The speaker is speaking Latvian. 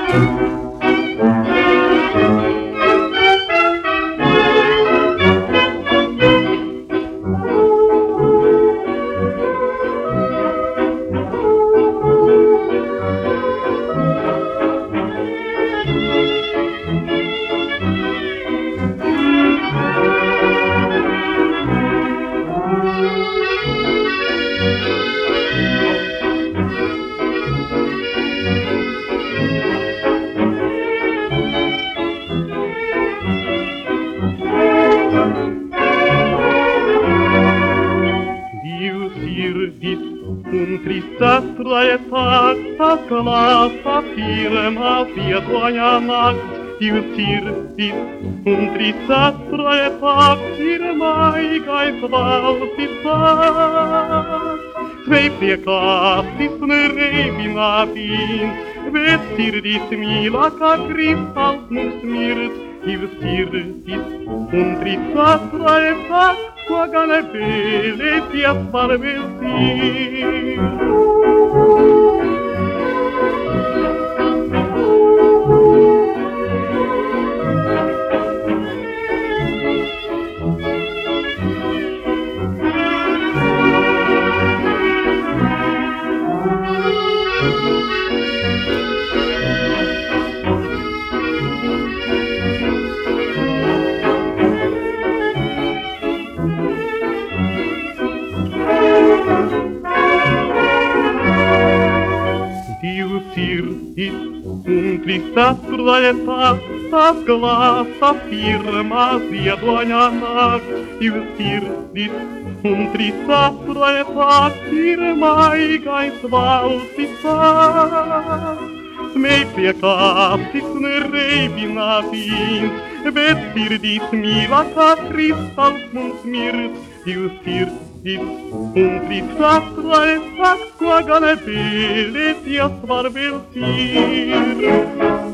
Un tristestră e taxa clasa firma pietoja nakt. Ju sirdis, un tristestră e tax firma igai svalsisat. Svei plecatis nereivina vin, vet sirdis mila ca cristals nu smirt. Ju sirdis, un tristestră e tax quagane bele tia sparvelsin. Diu sirdis, un tristestră e taxa glasa firma ziedoja nakt. Diu sirdis, un tristestră e tax firma igai svalsisat. Mei plecatis nereivina vins, vet sirdis mila ca cristals mun smirt. Diu sirdis, un tristestră e tax quagane bele tia sparvelsin.